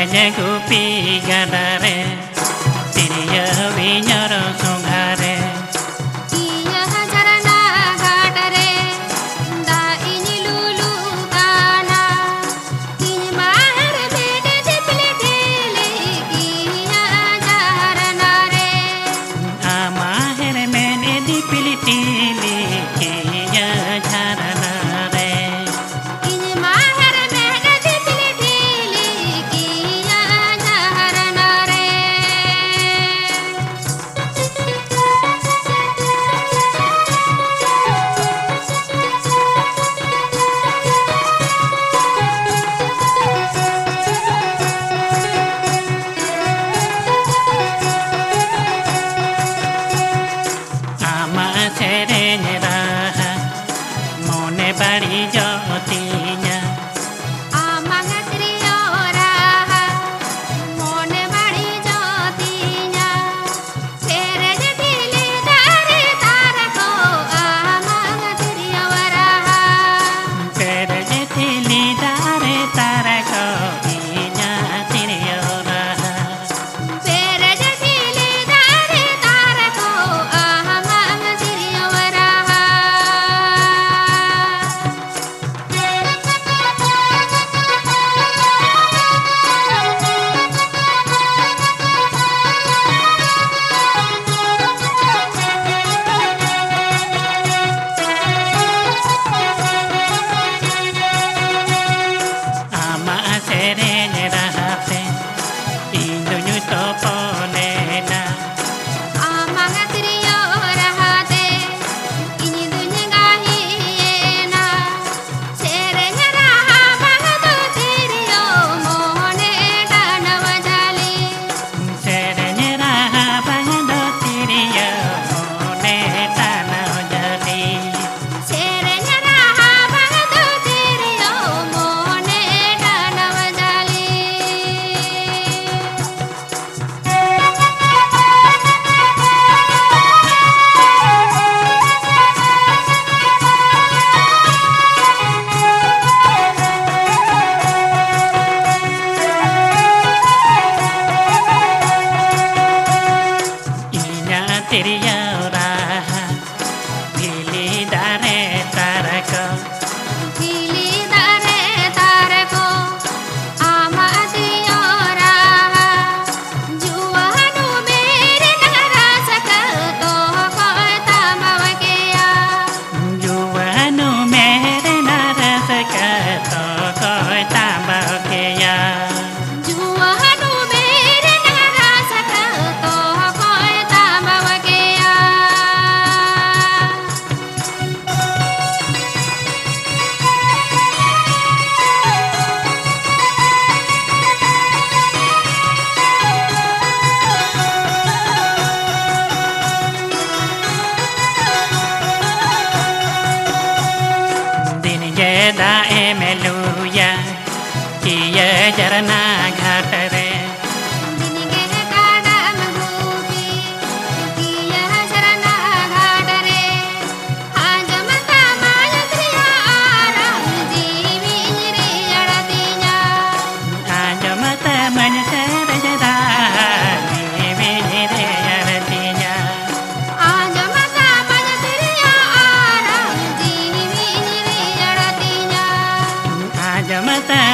गुपी गडारे तिरिया विञर सुंगारे बड़ी ज्योतिया मोने बड़ी ज्योतिया तेरे दिले दारे तारा को आमंग तिरियवरा तेरे दिले दारे तारा को इना तिरियवरा तेरे दिले दारे तारा को आमंग तिरियवरा तिरियवरा ढीली दारे तारा को आमा तिरियवरा जुवानु मेरे नगरा सकतो कोई तामवकेया जुवानु मेरे नगरा सकतो कोई तामवकेया जुवानु मेरे नगरा सकतो कोई तामवकेया दिन जेदा ए मेलुया किया जरना घाट रे मता